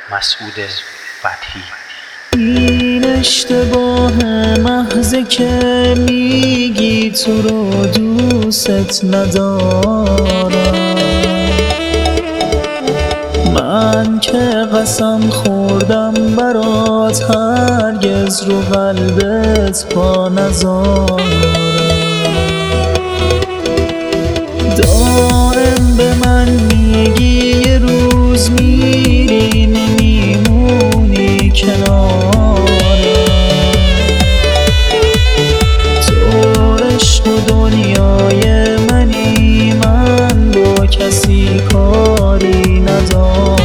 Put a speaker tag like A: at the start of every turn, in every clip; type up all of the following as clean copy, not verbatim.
A: مسعود فتحی.
B: این اشتباه محضه که میگی تو رو دوست ندارم، من که قسم خوردم برات هرگز رو قلبت پا نذارم. دائم به من میگی یه روز میری نمیمونی کنارم، تو عشق و دنیای منی، من با کسی کاری ندارم.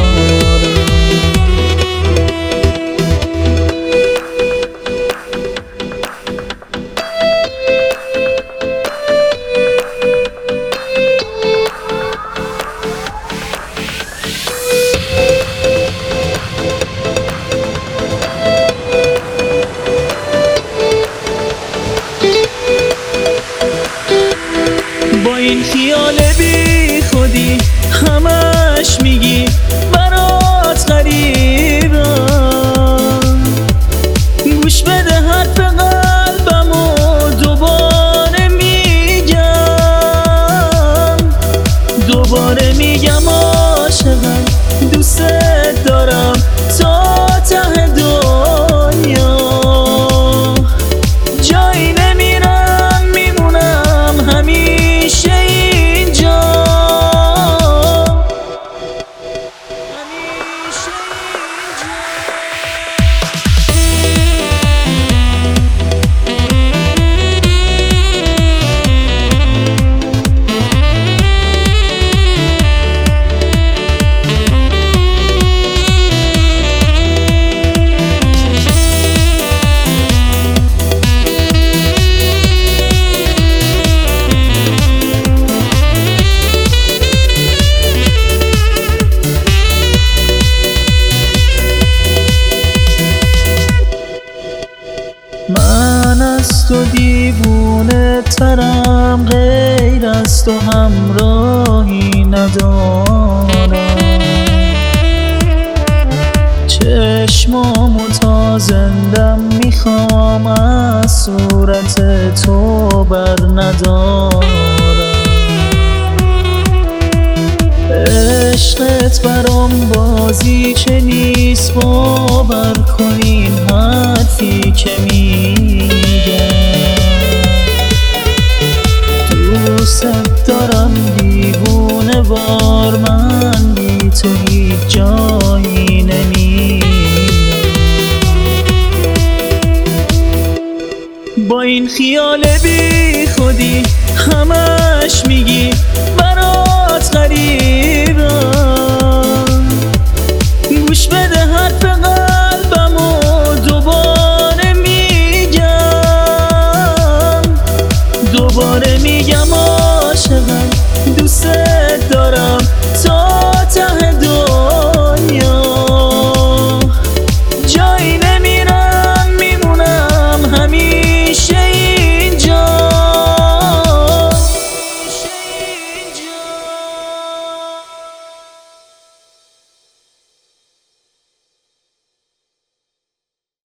B: با این خیال بی خودی همش میگی برات غریبم، گوش بده حرف قلبم و دوباره میگم عاشقم، دوست دارم تا ته دنیا، جایی نمیرم میمونم همیشه اینجا، همیشه من از تو دیوونه ترم، غیر از تو همراهی ندارم، چشمامو تا زندم میخوام از صورت تو بر ندارم، عشقت برام بازی که نیست، باور کنین حرفی که میگم، دوست دارم دیوونه وار، من بی تو هیچ جایی نمیرم. با این خیال بی خودی همش میگی برات غریبم، گوش بده حرف قلبم و دوباره میگم عاشقم، دوست دارم تا